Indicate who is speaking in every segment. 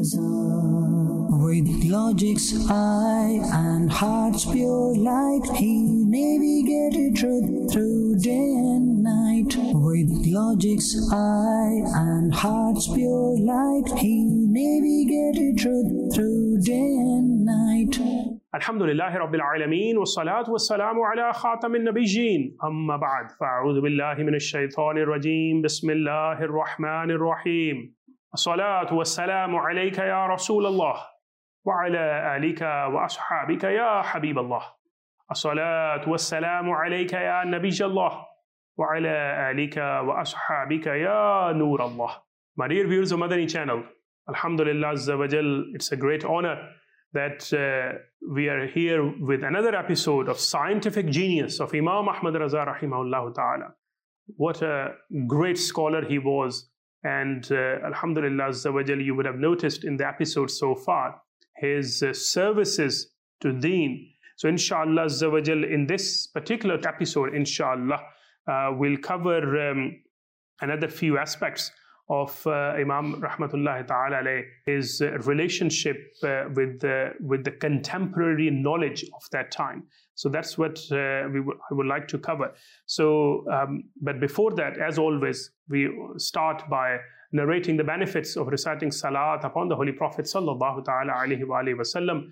Speaker 1: With logic's eye and heart's pure light, he navigated truth through day and night. With logic's eye and heart's pure light, he navigated truth through day and night.
Speaker 2: Alhamdulillahi Rabbil Alameen, wassalatu wassalamu ala khatamin nabiyyin, amma ba'd, fa'a'udhu billahi minash shaitanir rajim, bismillahir rahmanir rahim. As-salatu wassalamu alayka ya Rasulallah, wa ala alika wa ashabika ya Habiballah. As-salatu wassalamu alayka ya Nabiyallah, wa ala alika wa ashabika ya Nurallah. My dear viewers of Madani channel, Alhamdulillah Azza wa Jal, it's a great honor that we are here with another episode of Scientific Genius of Imam Ahmad Raza rahimahullah ta'ala. What a great scholar he was, and Alhamdulillah Azza wa Jal, you would have noticed in the episode so far his services to Deen. So inshallah Azza wa Jal, in this particular episode, inshallah, we'll cover another few aspects of Imam Rahmatullahi Ta'ala alayh, his relationship with the contemporary knowledge of that time. So that's what I would like to cover. So, but before that, as always, we start by narrating the benefits of reciting Salat upon the Holy Prophet Sallallahu Ta'ala Alaihi Wasallam.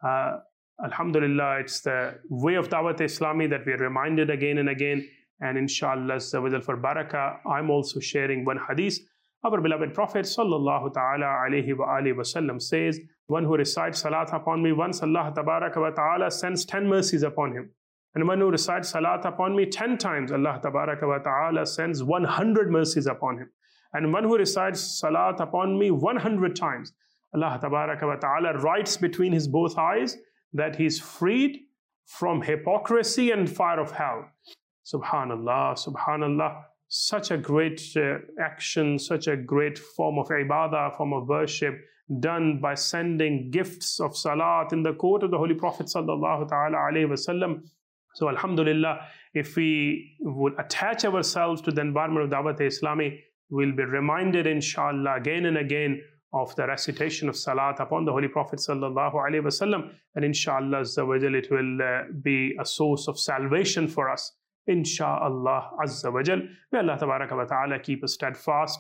Speaker 2: Alhamdulillah, it's the way of Dawat Islami that we are reminded again and again. And inshallah, for barakah, I'm also sharing one hadith. Our beloved Prophet Sallallahu Ta'ala Alaihi Wasallam says, one who recites Salat upon me once, Allah Tabaraka wa Ta'ala sends 10 mercies upon him. And one who recites Salat upon me 10 times, Allah Tabaraka wa Ta'ala sends 100 mercies upon him. And one who recites Salat upon me 100 times, Allah Tabaraka wa Ta'ala writes between his both eyes that he is freed from hypocrisy and fire of hell. Subhanallah, Subhanallah. Such a great action, such a great form of ibadah, form of worship, done by sending gifts of salat in the court of the Holy Prophet Sallallahu Ta'ala Alaihi Wasallam. So Alhamdulillah, if we would attach ourselves to the environment of Dawat Islami, we'll be reminded inshallah again and again of the recitation of salat upon the Holy Prophet Sallallahu Alaihi Wasallam, and inshallah it will be a source of salvation for us. Insha'Allah Azza wa Jal. May Allah Tabaraka wa Ta'ala keep us steadfast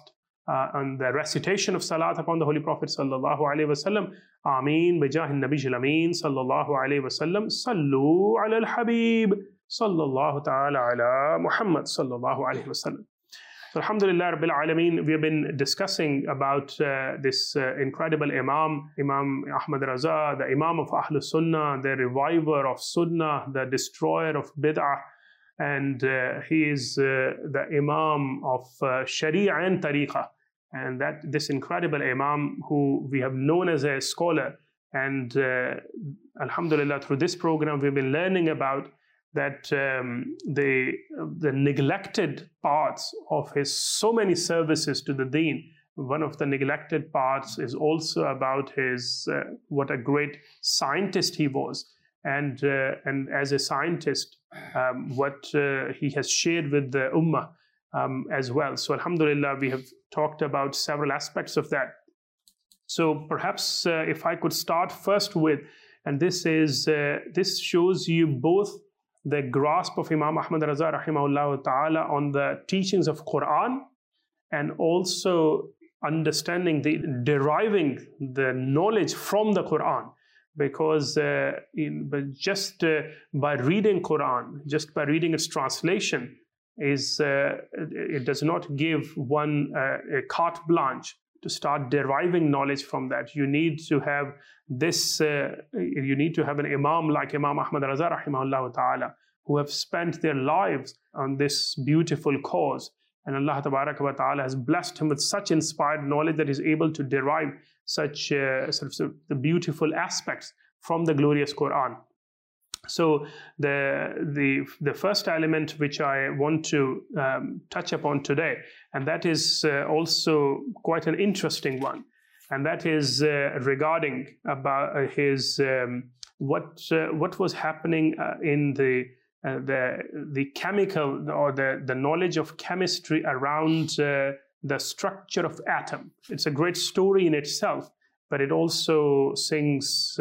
Speaker 2: on the recitation of Salat upon the Holy Prophet Sallallahu Alaihi Wasallam. Ameen. Bijahin Nabiyil Ameen Sallallahu Alaihi Wasallam. Sallu ala al-Habib Sallallahu Ta'ala ala Muhammad Sallallahu Alaihi Wasallam. So Alhamdulillah Rabbil Alameen, we have been discussing about this incredible Imam Ahmad Raza, the Imam of Ahlul Sunnah, the reviver of Sunnah, the destroyer of Bid'ah. And he is the Imam of Sharia and Tariqah, and that this incredible Imam who we have known as a scholar, and Alhamdulillah, through this program we've been learning about that the neglected parts of his so many services to the Deen. One of the neglected parts is also about his what a great scientist he was. And as a scientist, what he has shared with the Ummah as well. So Alhamdulillah, we have talked about several aspects of that. So perhaps if I could start first with, and this shows you both the grasp of Imam Ahmad Raza rahimahullah ta'ala on the teachings of Quran, and also understanding deriving the knowledge from the Quran. Because just by reading Quran, just by reading its translation, it does not give one a carte blanche to start deriving knowledge from that. You need to have this. You need to have an Imam like Imam Ahmad Raza rahimahullah ta'ala, who have spent their lives on this beautiful cause. And Allah Tabaraka wa Ta'ala has blessed him with such inspired knowledge that he's able to derive such the beautiful aspects from the glorious Quran. So the first element which I want to touch upon today, and that is also quite an interesting one, and that is regarding about his what was happening in the chemical or the knowledge of chemistry around the structure of atom. It's a great story in itself, but it also sings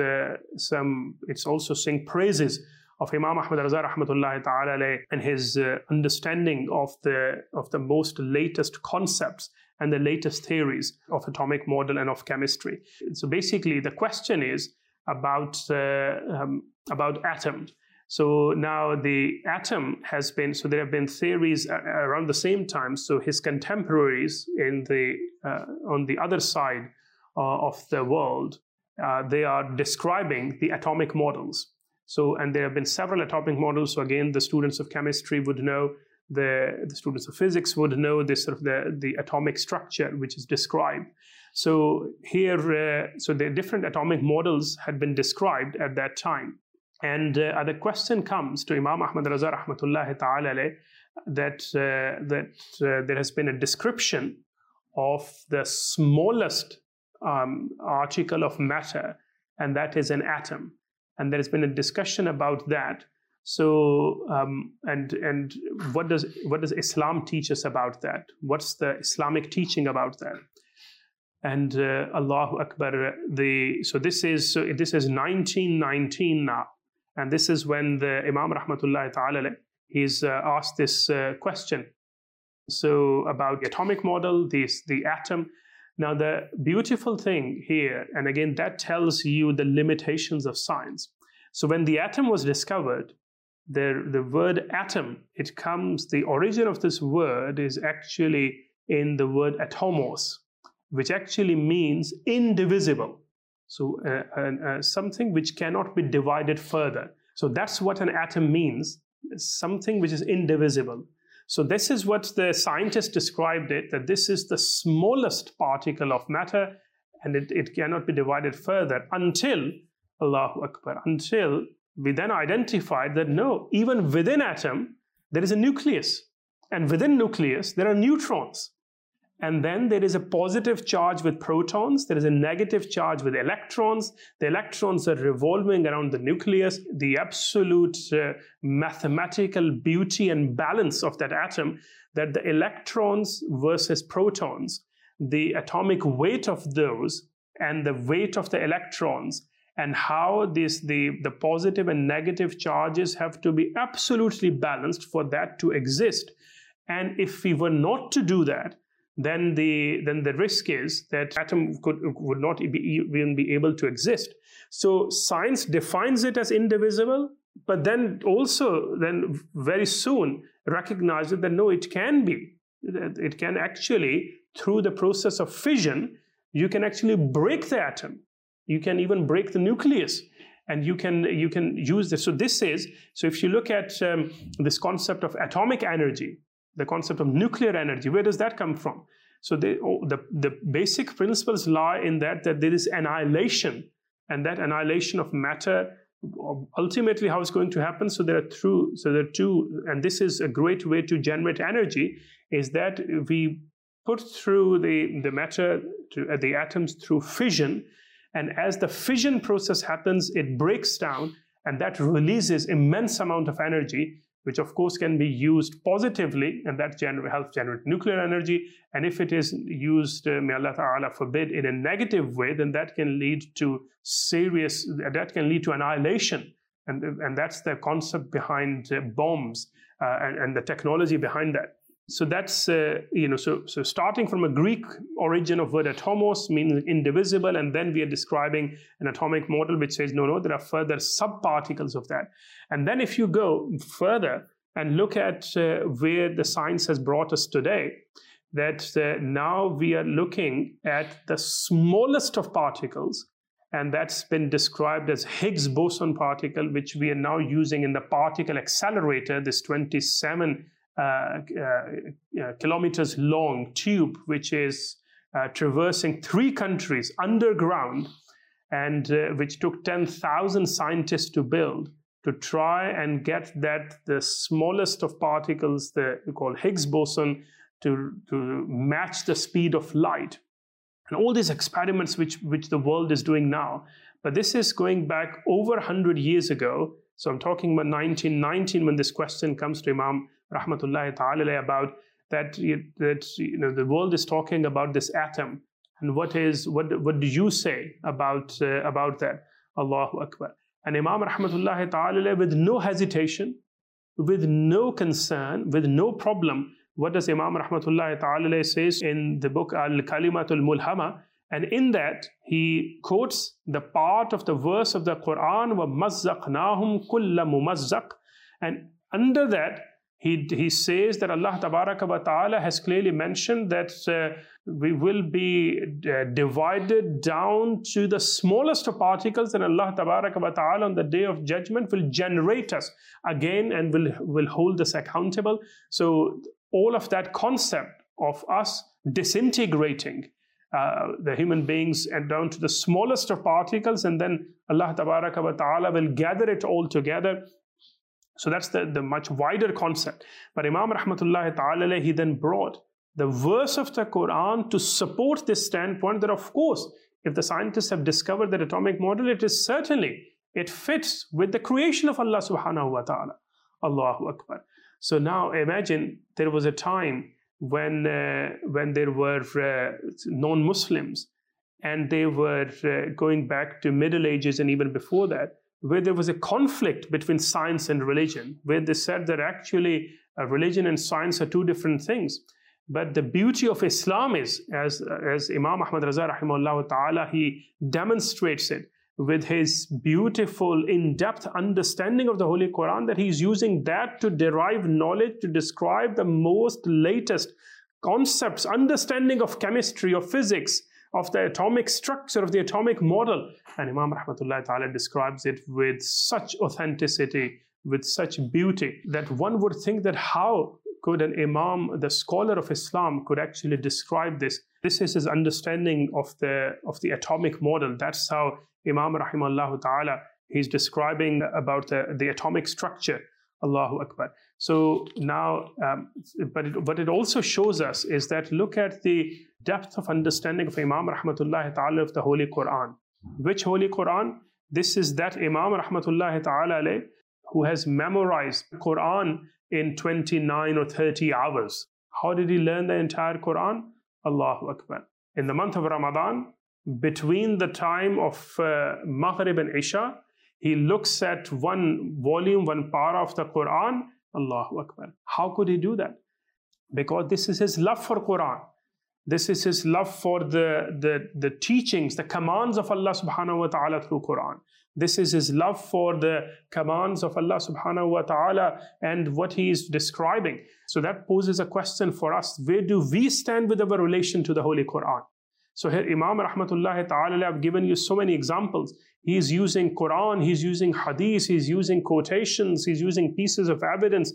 Speaker 2: praises of Imam Ahmad Raza rahmatullahi ta'ala alayh and his understanding of the most latest concepts and the latest theories of atomic model and of chemistry. So basically the question is about atoms. So now the atom has been, so there have been theories around the same time. So his contemporaries on the other side of the world, they are describing the atomic models. So, and there have been several atomic models. So again, the students of chemistry would know, the students of physics would know this sort of the atomic structure which is described. So here, so the different atomic models had been described at that time. And the question comes to Imam Ahmad Raza rahmatullahi ta'ala alayh that there has been a description of the smallest article of matter, and that is an atom. And there has been a discussion about that. So, and what does Islam teach us about that? What's the Islamic teaching about that? And Allahu Akbar. So this is 1919 now, and this is when the Imam Rahmatullahi Ta'ala he's asked this question. So about the atomic model, the atom. Now, the beautiful thing here, and again, that tells you the limitations of science. So when the atom was discovered, the word atom, the origin of this word is actually in the word atomos, which actually means indivisible. So something which cannot be divided further. So that's what an atom means, something which is indivisible. So this is what the scientists described it, that this is the smallest particle of matter, and it cannot be divided further until, Allahu Akbar, until we then identified that no, even within atom, there is a nucleus. And within nucleus, there are neutrons. And then there is a positive charge with protons, there is a negative charge with electrons. The electrons are revolving around the nucleus. The absolute mathematical beauty and balance of that atom, that the electrons versus protons, the atomic weight of those and the weight of the electrons, and how the positive and negative charges have to be absolutely balanced for that to exist. And if we were not to do that, then the risk is that atom would not even be able to exist. So science defines it as indivisible, but then also very soon recognizes that no, it can be. It can actually, through the process of fission, you can actually break the atom. You can even break the nucleus, and you can use this. So if you look at this concept of atomic energy, the concept of nuclear energy, where does that come from? So the basic principles lie in that there is annihilation, and that annihilation of matter, ultimately how it's going to happen. So there are two, and this is a great way to generate energy, is that we put through the matter, the atoms through fission, and as the fission process happens, it breaks down, and that releases immense amount of energy, which of course can be used positively, and that helps generate nuclear energy. And if it is used, may Allah Ta'ala forbid, in a negative way, then that can lead to annihilation. And that's the concept behind bombs and the technology behind that. So that's, so starting from a Greek origin of word atomos, means indivisible, and then we are describing an atomic model which says, no, there are further subparticles of that. And then if you go further and look at where the science has brought us today, that now we are looking at the smallest of particles, and that's been described as Higgs boson particle, which we are now using in the particle accelerator, this 27 kilometers long tube, which is traversing 3 countries underground, and which took 10,000 scientists to build, to try and get the smallest of particles, we call Higgs boson, to match the speed of light. And all these experiments which the world is doing now. But this is going back over 100 years ago. So I'm talking about 1919 when this question comes to Imam Rahmatullahi Ta'ala about that the world is talking about this atom. And what do you say about that? Allahu Akbar. And Imam Rahmatullahi Ta'ala, with no hesitation, with no concern, with no problem, what does Imam Rahmatullahi Ta'ala says in the book Al-Kalimatul Mulhama? And in that, he quotes the part of the verse of the Quran, وَمَزَّقْنَاهُمْ كُلَّ مُمَزَّقٍ. And under that, he says that Allah Tabaraka wa Ta'ala has clearly mentioned that we will be divided down to the smallest of particles, and Allah Tabaraka wa Ta'ala on the day of judgment will generate us again and will hold us accountable. So all of that concept of us disintegrating the human beings and down to the smallest of particles, and then Allah Tabaraka wa Ta'ala will gather it all together. So that's the much wider concept. But Imam Rahmatullahi Ta'ala, he then brought the verse of the Quran to support this standpoint that, of course, if the scientists have discovered that atomic model, it fits with the creation of Allah subhanahu wa ta'ala. Allahu Akbar. So now imagine there was a time when there were non-Muslims, and they were going back to Middle Ages and even before that, where there was a conflict between science and religion, where they said that actually religion and science are two different things. But the beauty of Islam is, as Imam Ahmad Raza rahimahullah ta'ala, he demonstrates it with his beautiful, in-depth understanding of the Holy Quran, that he's using that to derive knowledge, to describe the most latest concepts, understanding of chemistry, of physics, of the atomic structure, of the atomic model. And Imam Rahmatullah Ta'ala describes it with such authenticity, with such beauty, that one would think that how could an Imam, the scholar of Islam, could actually describe this? This is his understanding of the atomic model. That's how Imam Rahimahullah Ta'ala, he's describing about the atomic structure. Allahu Akbar. So now, what it also shows us is that look at the depth of understanding of Imam Rahmatullahi Ta'ala of the Holy Quran. Which Holy Quran? This is that Imam Rahmatullahi Ta'ala who has memorized the Quran in 29 or 30 hours. How did he learn the entire Quran? Allahu Akbar. In the month of Ramadan, between the time of Maghrib and Isha, he looks at one volume, one para of the Quran. Allahu Akbar. How could he do that? Because this is his love for Quran. This is his love for the teachings, the commands of Allah subhanahu wa ta'ala through Quran. This is his love for the commands of Allah subhanahu wa ta'ala and what he is describing. So that poses a question for us. Where do we stand with our relation to the Holy Quran? So here Imam Rahmatullahi Ta'ala, I've given you so many examples. He's using Quran, he's using Hadith, he's using quotations, he's using pieces of evidence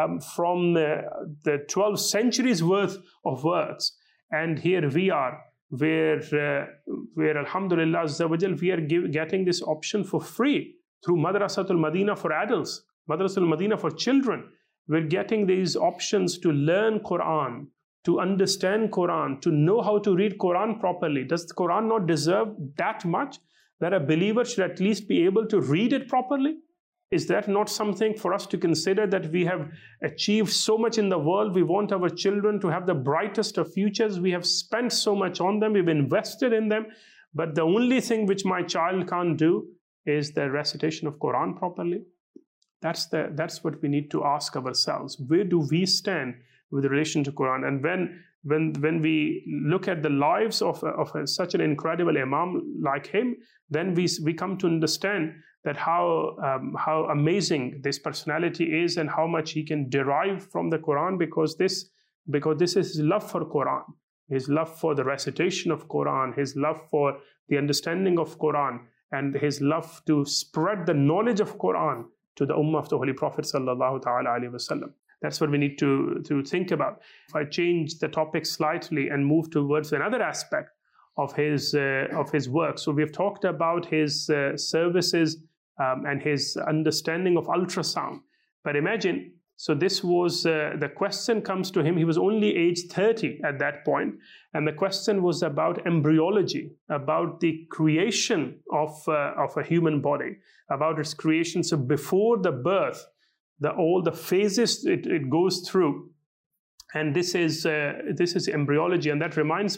Speaker 2: from the 12 centuries worth of words. And here we are, where Alhamdulillah Azza wa Jal, we are getting this option for free through Madrasatul Madina for adults, Madrasatul Madina for children. We're getting these options to learn Quran, to understand Quran, to know how to read Quran properly. Does the Quran not deserve that much, that a believer should at least be able to read it properly? Is that not something for us to consider, that we have achieved so much in the world? We want our children to have the brightest of futures. We have spent so much on them. We've invested in them. But the only thing which my child can't do is the recitation of Quran properly. That's what we need to ask ourselves. Where do we stand with relation to Quran? And when we look at the lives of such an incredible Imam like him, then we come to understand that how amazing this personality is and how much he can derive from the Quran, because this is his love for Quran, his love for the recitation of Quran, his love for the understanding of Quran, and his love to spread the knowledge of Quran to the ummah of the Holy Prophet sallallahu ta'ala alaihi wasallam. That's what we need to think about. If I change the topic slightly and move towards another aspect of his work. So we've talked about his services and his understanding of ultrasound. But imagine, so this was, the question comes to him, he was only age 30 at that point, and the question was about embryology, about the creation of a human body, about its creation. So before the birth, all the phases it goes through, and this is embryology. And that reminds me,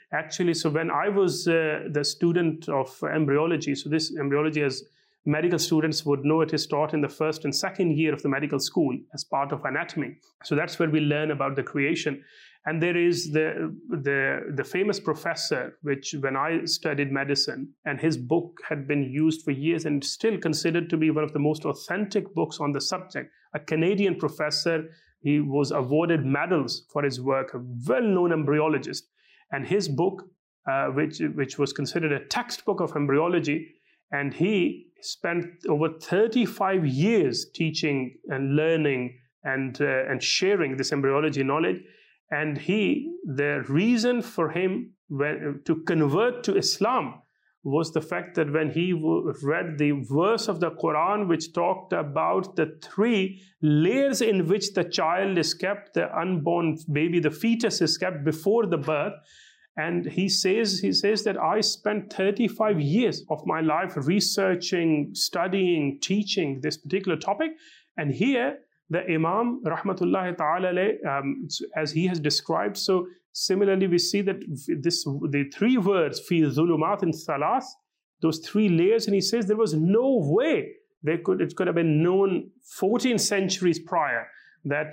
Speaker 2: Actually, so when I was the student of embryology, so this embryology, as medical students would know, it is taught in the first and second year of the medical school as part of anatomy. So that's where we learn about the creation. And there is the famous professor, which when I studied medicine, and his book had been used for years and still considered to be one of the most authentic books on the subject. A Canadian professor, he was awarded medals for his work, a well-known embryologist. And his book, which was considered a textbook of embryology, and he spent over 35 years teaching and learning and sharing this embryology knowledge. And the reason for him to convert to Islam was the fact that when he read the verse of the Quran which talked about the 3 layers in which the child is kept, the unborn baby, the fetus is kept before the birth. And he says that I spent 35 years of my life researching, studying, teaching this particular topic. And here, the Imam, rahmatullahi ta'ala, as he has described, so similarly we see that the 3 words, fi dhulumatin thalath, those 3 layers, and he says there was no way it could have been known 14 centuries prior that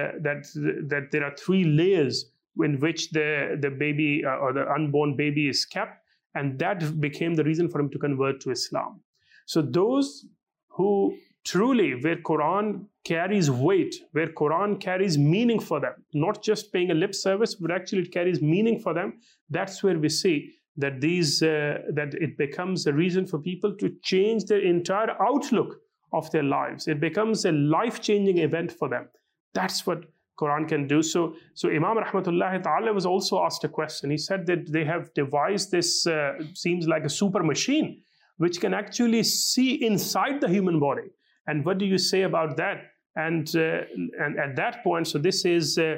Speaker 2: there are 3 layers in which the baby or the unborn baby is kept, and that became the reason for him to convert to Islam. So those who truly, where Quran carries weight, where Quran carries meaning for them, not just paying a lip service, but actually it carries meaning for them, that's where we see that that it becomes a reason for people to change their entire outlook of their lives. It becomes a life-changing event for them. That's what Quran can do. So Imam rahmatullahi ta'ala was also asked a question. He said that they have devised this, seems like a super machine, which can actually see inside the human body. And what do you say about that? And at that point, so this is so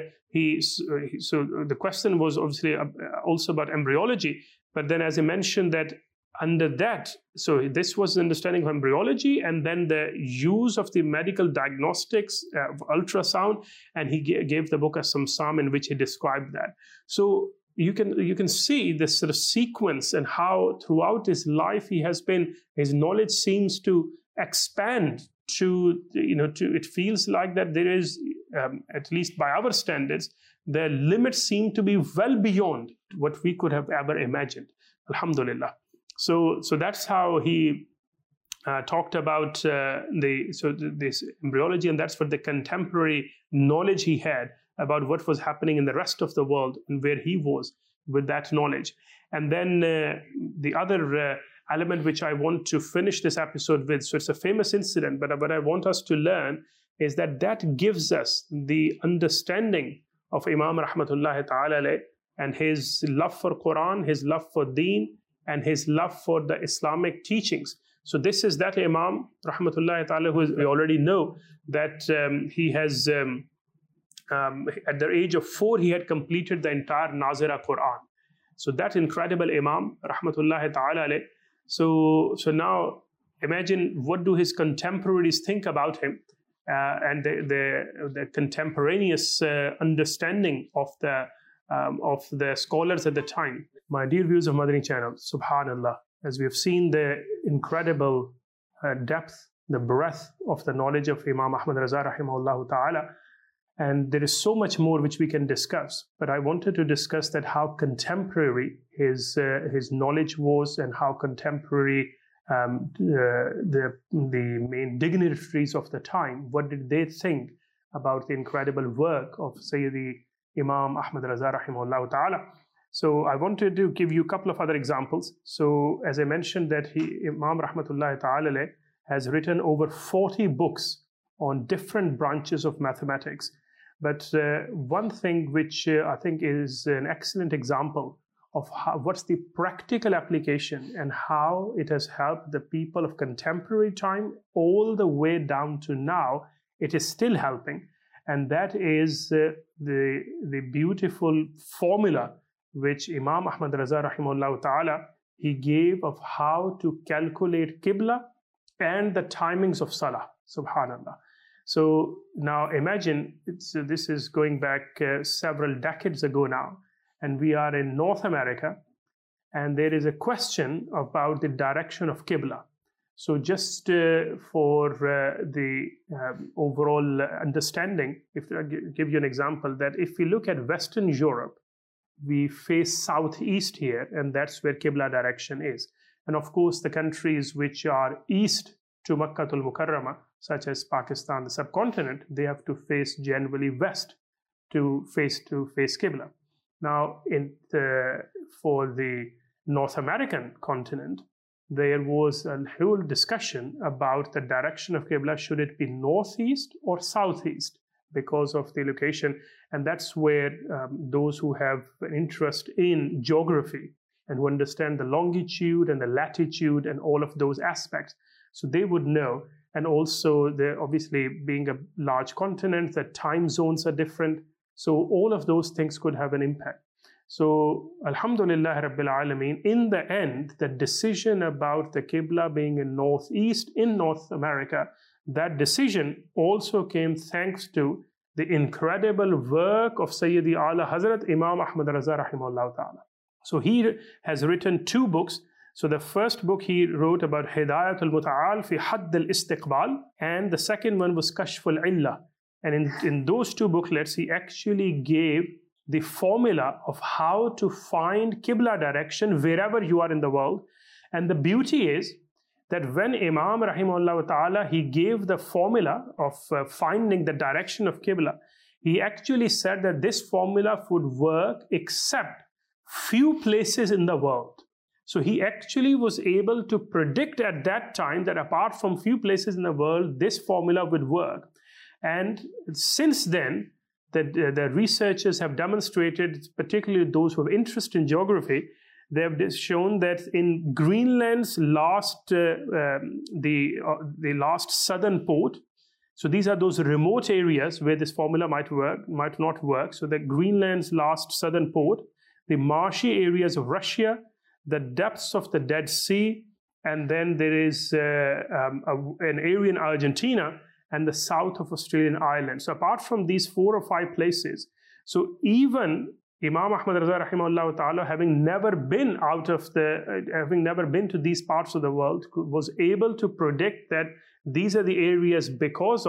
Speaker 2: the question was obviously also about embryology. But then, as I mentioned, that under that, so this was the understanding of embryology, and then the use of the medical diagnostics of ultrasound, and he gave the book As-Samsam in which he described that. So you can see this sort of sequence and how throughout his life his knowledge seems to expand to it feels like that there is, at least by our standards, the limits seem to be well beyond what we could have ever imagined. Alhamdulillah. So that's how he talked about this embryology, and that's what the contemporary knowledge he had about what was happening in the rest of the world and where he was with that knowledge. And then the other element which I want to finish this episode with, so it's a famous incident, but what I want us to learn is that gives us the understanding of Imam rahmatullahi ta'ala and his love for Quran, his love for deen, and his love for the Islamic teachings. So this is that Imam rahmatullahi ta'ala who we already know that he has at the age of 4 he had completed the entire Nazira Quran. So that incredible Imam rahmatullahi ta'ala. So now imagine what do his contemporaries think about him, and the contemporaneous understanding of the scholars at the time. My dear viewers of Madani channel, subhanallah, as we have seen the incredible depth, the breadth of the knowledge of Imam Ahmad Raza rahimahullah ta'ala, and there is so much more which we can discuss, but I wanted to discuss that how contemporary his knowledge was, and how contemporary the main dignitaries of the time, what did they think about the incredible work of Sayyidi Imam Ahmad Raza rahimahullah ta'ala. So I wanted to give you a couple of other examples. So as I mentioned that Imam rahmatullahi ta'ala has written over 40 books on different branches of mathematics. But one thing which I think is an excellent example of what's the practical application and how it has helped the people of contemporary time all the way down to now, it is still helping. And that is the beautiful formula which Imam Ahmad Raza rahimahullah ta'ala, he gave of how to calculate Qibla and the timings of Salah, subhanallah. So now imagine, this is going back several decades ago now, and we are in North America, and there is a question about the direction of Qibla. So just for the overall understanding, if I give you an example, that if we look at Western Europe, we face southeast here, and that's where Qibla direction is. And of course, the countries which are east to Makkah al-Mukarramah, such as Pakistan, the subcontinent, they have to face generally west to face Qibla. Now, for the North American continent, there was a whole discussion about the direction of Qibla. Should it be northeast or southeast because of the location? And that's where those who have an interest in geography and who understand the longitude and the latitude and all of those aspects, so they would know. And also, obviously, being a large continent, the time zones are different. So all of those things could have an impact. So, Alhamdulillah Rabbil Alameen, in the end, the decision about the Qibla being in northeast in North America, that decision also came thanks to the incredible work of Sayyidi Ala Hazrat Imam Ahmad Raza Rahimahullah Ta'ala. So he has written 2 books. So the first book he wrote about Hidayatul Muta'al fi Hadd al-Istiqbal, and the second one was Kashful Illah. And in those 2 booklets, he actually gave the formula of how to find Qibla direction wherever you are in the world. And the beauty is that when Imam Rahimahullah Ta'ala, he gave the formula of finding the direction of Qibla, he actually said that this formula would work except few places in the world. So he actually was able to predict at that time that apart from few places in the world, this formula would work. And since then, the researchers have demonstrated, particularly those who have interest in geography, they have shown that in Greenland's last southern port, so these are those remote areas where this formula might not work. So the Greenland's last southern port, the marshy areas of Russia, the depths of the Dead Sea, and then there is an area in Argentina and the south of Australian Islands. So apart from these 4 or 5 places, so even Imam Ahmad Raza Rahimahullah Ta'ala, having never been to these parts of the world, was able to predict that these are the areas because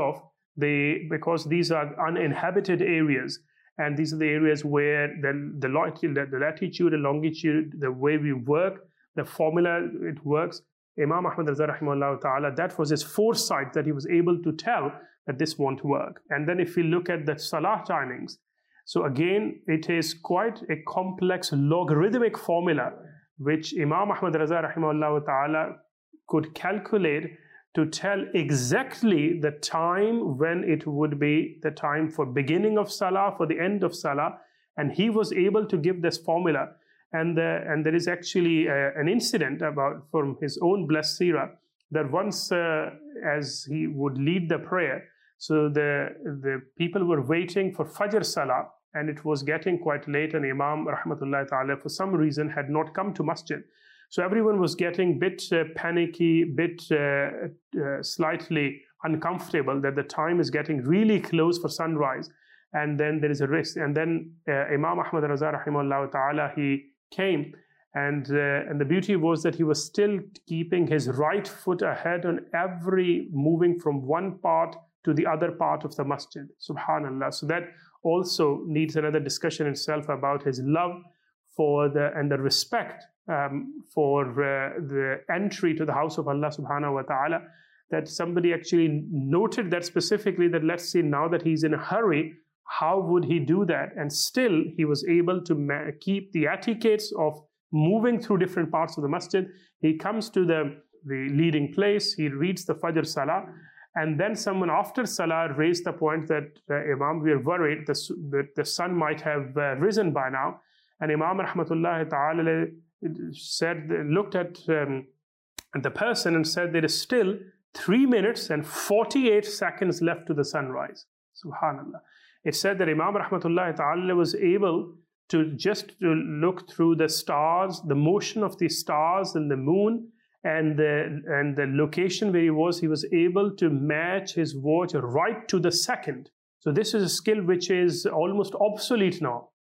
Speaker 2: these are uninhabited areas, and these are the areas where the latitude and longitude, the way we work, the formula it works. Imam Ahmad Raza Rahimahullah Ta'ala, that was his foresight, that he was able to tell that this won't work. And then if we look at the Salah timings, so again, it is quite a complex logarithmic formula which Imam Ahmad Raza Rahimahullah Ta'ala could calculate to tell exactly the time when it would be the time for beginning of Salah, for the end of Salah. And he was able to give this formula. And there is actually an incident from his own blessed seerah, that once as he would lead the prayer, so the people were waiting for Fajr Salah, and it was getting quite late, and Imam Rahmatullah Ta'ala for some reason had not come to masjid. So everyone was getting bit panicky, bit slightly uncomfortable that the time is getting really close for sunrise, and then there is a risk. And then Imam Ahmad Raza Rahimahullah Ta'ala, he came, and the beauty was that he was still keeping his right foot ahead on every moving from one part to the other part of the masjid. Subhanallah. So that also needs another discussion itself about his love for and the respect for the entry to the house of Allah subhanahu wa ta'ala, that somebody actually noted that specifically, that let's see, now that he's in a hurry, how would he do that? And still he was able to keep the etiquettes of moving through different parts of the masjid. He comes to the leading place, he reads the Fajr Salah, and then someone after Salah raised the point that Imam, we are worried that the sun might have risen by now. And Imam Rahmatullah Ta'ala looked at the person and said, there is still 3 minutes and 48 seconds left to the sunrise. Subhanallah. It said that Imam Rahmatullah Ta'ala was able to look through the stars, the motion of the stars and the moon, and the location where he was able to match his watch right to the second. So this is a skill which is almost obsolete now.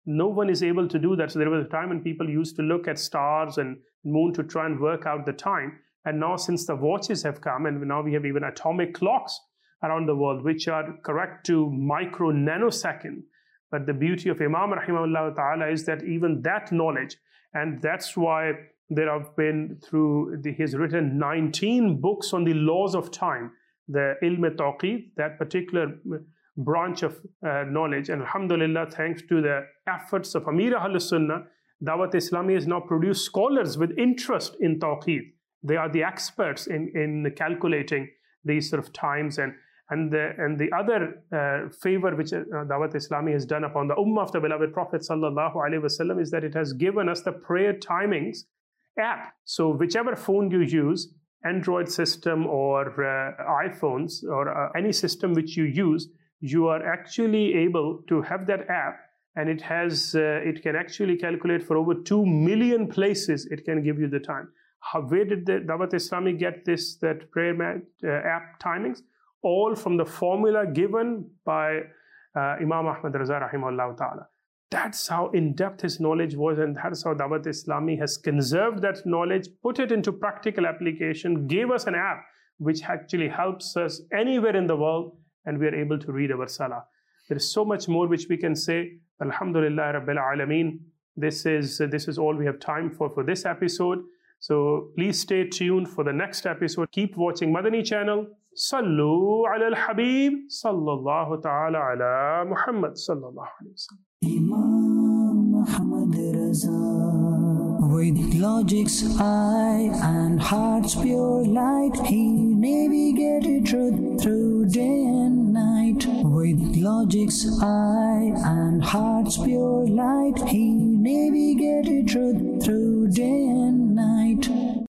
Speaker 2: No one is able to do that. So there was a time when people used to look at stars and moon to try and work out the time. And now since the watches have come, and now we have even atomic clocks around the world, which are correct to micro nanosecond. But the beauty of Imam rahimahullah ta'ala is that even that knowledge, and that's why there have been he's written 19 books on the laws of time, the ilm-e-tawqeed, that particular branch of knowledge. And alhamdulillah, thanks to the efforts of Amir Ahlus Sunnah, Dawat Islami has now produced scholars with interest in tawqeed. They are the experts in calculating these sort of times. And the other favor which Dawat Islami has done upon the Ummah of the beloved Prophet sallallahu alaihi wasallam is that it has given us the prayer timings app. So whichever phone you use, Android system or iPhones or any system which you use, you are actually able to have that app, and it can actually calculate for over 2 million places. It can give you the time. Where did the Dawat Islami get that prayer app timings? All from the formula given by Imam Ahmad Raza rahimahullah ta'ala. That's how in-depth his knowledge was, and that's how Dawat Islami has conserved that knowledge, put it into practical application, gave us an app which actually helps us anywhere in the world, and we are able to read our salah. There is so much more which we can say. Alhamdulillah Rabbil Alameen. This is all we have time for this episode. So please stay tuned for the next episode. Keep watching Madani channel. Sallu ala al-Habib sallallahu ta'ala ala Muhammad sallallahu alayhi wa sallam.
Speaker 1: Imam Muhammad Raza, with logic's eye and heart's pure light, he navigated truth through day and night. With logic's eye and heart's pure light, he navigated truth through day and night.